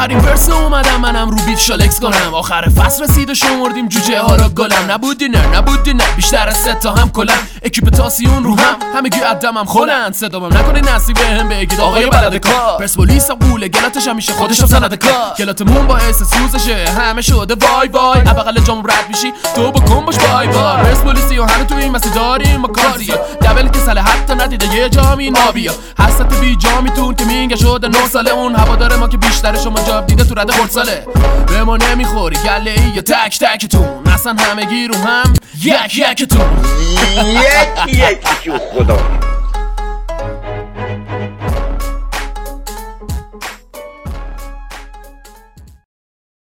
آخرین ورس اومدم منم رو بیت شالکس کنم. آخر فصل رسید و شمردیم جوجه ها را گلم. نبودی نه بیشتر از 3 تا هم کلم. اکیپ تاسیون رو همگی عدمم خلن. صدامم نکنی نصیب هم بگید آقای بلد کار. پرسپولیس قوله گلاتش همیشه خودشم سند کار. گلاتمون باعث سوزشه همه شده وای وای. بغل جام رد میشی تو بکن باش بای بای. پرسپولیسی و همه تو این مسیر داریم ما کازیا. دبل که سال حتی ندیده یه جامی نابیا. حسرت بی جامیتون که مینگه شده 9 ساله. اون هوادار ما که بیشتر شما جاب دیده تو رد خردساله. به ما نمیخوری گله ای یا تک تکتون. اصلا همگی رو هم یک یکتون. یک یکی خدا